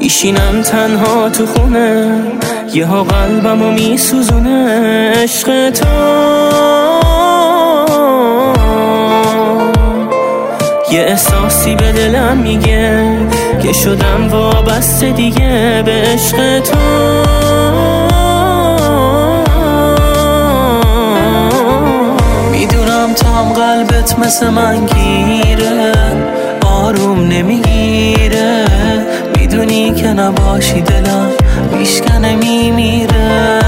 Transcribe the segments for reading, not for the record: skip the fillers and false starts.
میشینم تنها تو خونه، یه ها قلبمو میسوزونه عشق تو. یه احساسی به دلم میگه که شدم وابسته دیگه به عشق تو. میدونم تو هم قلبت مثل من گیره، آروم نمیگیره. میدونی که نباشی دلم میشکنه میمیره.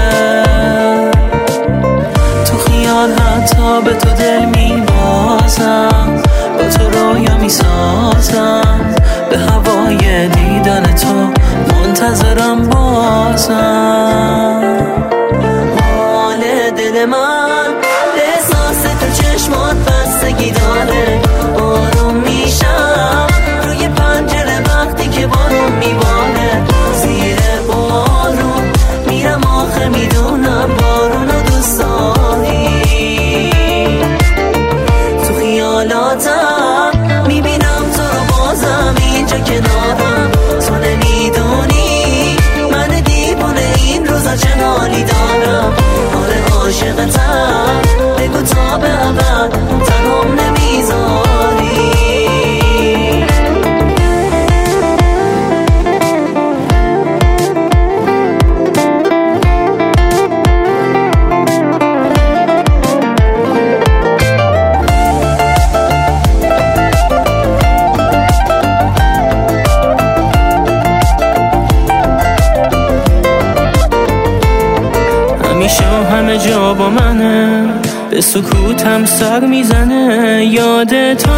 تو خیال حتی به تو دل میبازم، با تو رویا میسازم، به هوای دیدن تو منتظرم بازم. حال دل من به احساس تو چشمات بستگی داره. آروم میشم روی پنجره وقتی که بارون میباره. زیر بارون میرم آخه میدونم بارونو دوست داری. تو خیالاتم میبینم تو رو بازم اینجا کنارم. تو نمیدونی من دیوونه این روزا چه حالی دارم. آره عاشقتم، بگو تا به ابد تنهام نمیذاری. همیشه همه جا با منه، به سکوتم سر میزنه یاد تو.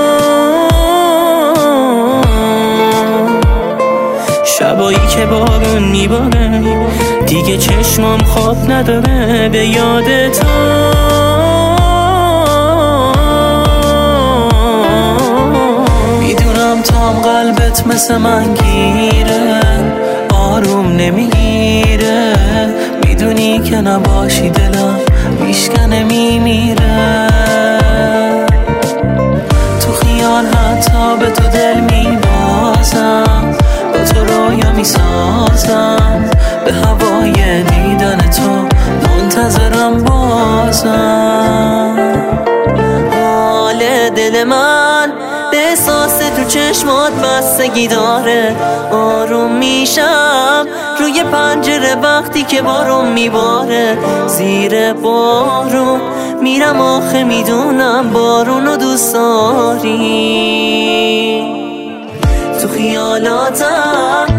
شبایی که بارون میباره دیگه چشمام خواب نداره به یاد تو. میدونم تو هم قلبت مثل من گیره، آروم نمیگیره. میدونی که نباشی دلم میشکنه میمیره. تو خیال حتی به تو دل میبازم، با تو رویا میسازم، به هوای دیدن تو منتظرم بازم. حال دل من به احساس تو چشمات بستگی داره. آروم میشم روی پنجره وقتی که بارون میباره. زیر بارون میرم آخه میدونم بارونو دوست داری. تو خیالاتم